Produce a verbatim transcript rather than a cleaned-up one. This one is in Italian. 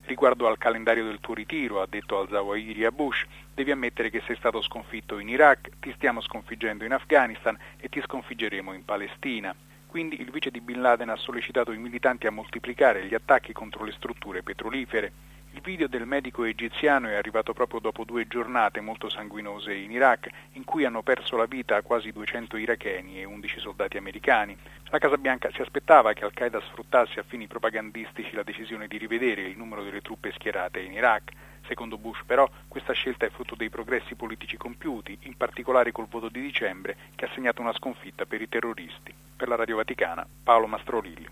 Riguardo al calendario del tuo ritiro, ha detto al-Zawahiri a Bush, devi ammettere che sei stato sconfitto in Iraq, ti stiamo sconfiggendo in Afghanistan e ti sconfiggeremo in Palestina. Quindi il vice di Bin Laden ha sollecitato i militanti a moltiplicare gli attacchi contro le strutture petrolifere. Il video del medico egiziano è arrivato proprio dopo due giornate molto sanguinose in Iraq, in cui hanno perso la vita quasi duecento iracheni e undici soldati americani. La Casa Bianca si aspettava che Al-Qaeda sfruttasse a fini propagandistici la decisione di rivedere il numero delle truppe schierate in Iraq. Secondo Bush, però, questa scelta è frutto dei progressi politici compiuti, in particolare col voto di dicembre, che ha segnato una sconfitta per i terroristi. Per la Radio Vaticana, Paolo Mastrolilli.